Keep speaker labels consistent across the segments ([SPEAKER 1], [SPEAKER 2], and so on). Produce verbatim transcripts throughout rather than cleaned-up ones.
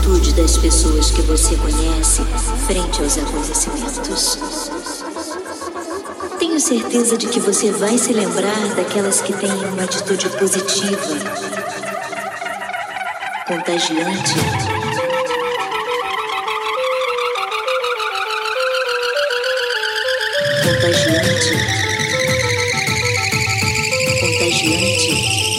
[SPEAKER 1] atitude das pessoas que você conhece frente aos acontecimentos. Tenho certeza de que você vai se lembrar daquelas que têm uma atitude positiva, contagiante. Contagiante. Contagiante.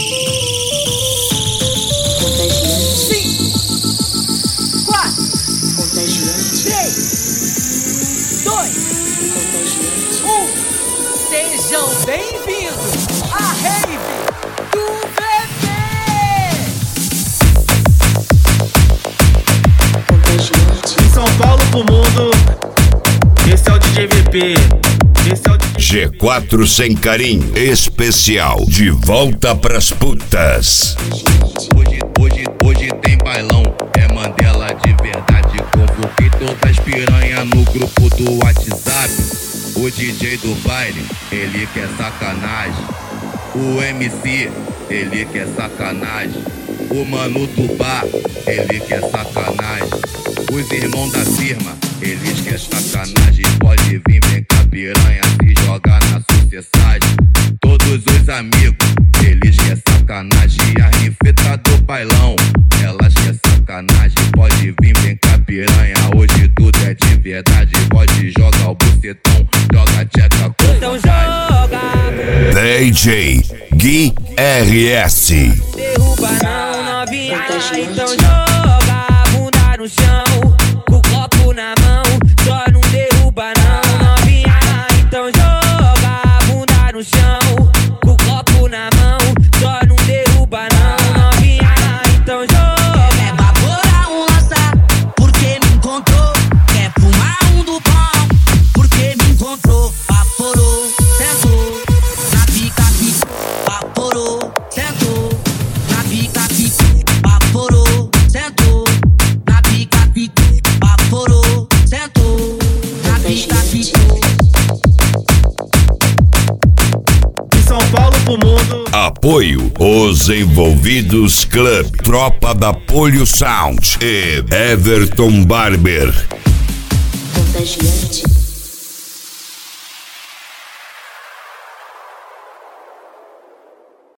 [SPEAKER 1] Contagiante.
[SPEAKER 2] Cinco, quatro,
[SPEAKER 1] Contagiante.
[SPEAKER 2] três, dois,
[SPEAKER 1] Contagiante.
[SPEAKER 2] um. Sejam bem-vindos à Rave do Bebê!
[SPEAKER 1] Contagiante.
[SPEAKER 3] De São Paulo pro mundo, esse é o D J V P. Esse é o D J
[SPEAKER 4] G quatro Sem Carinho especial, de volta pras putas.
[SPEAKER 5] Hoje, hoje, hoje tem bailão, é Mandela de verdade. Convoquei todas as piranhas no grupo do WhatsApp. O D J do baile, ele quer sacanagem. O M C, ele quer sacanagem. O mano do bar, ele quer sacanagem. Os irmãos da firma, eles querem sacanagem. Pode vir, vem cá piranha, se jogar na sucessagem. Todos os amigos, eles querem sacanagem. A rifeta do bailão, elas querem sacanagem. Pode vir, vem cá piranha, hoje tudo é de verdade. Pode jogar o bucetão, joga a tcheca com
[SPEAKER 2] Então
[SPEAKER 5] vontade.
[SPEAKER 2] joga,
[SPEAKER 4] D J Gui R S.
[SPEAKER 2] derruba não, novinha.
[SPEAKER 1] Contagiante.
[SPEAKER 2] Então joga a bunda no chão, com o copo na mão. Só não derruba não, novinha. Então joga a bunda no chão, com o copo na mão. Só não derruba não, novinha. Então joga.
[SPEAKER 6] É baborar um lança, porque me encontrou. Quer fumar um do pão, porque me encontrou. Vaporou, sentou, na pica pica. Vaporou, sentou, na pica pica. Vaporou, sentou, na pica pica. Vaporou, sentou, na pica pica.
[SPEAKER 3] De São Paulo pro mundo.
[SPEAKER 4] Apoio Os Envolvidos Club, Tropa da Polio Sound e Everton Barber.
[SPEAKER 1] Contagiante.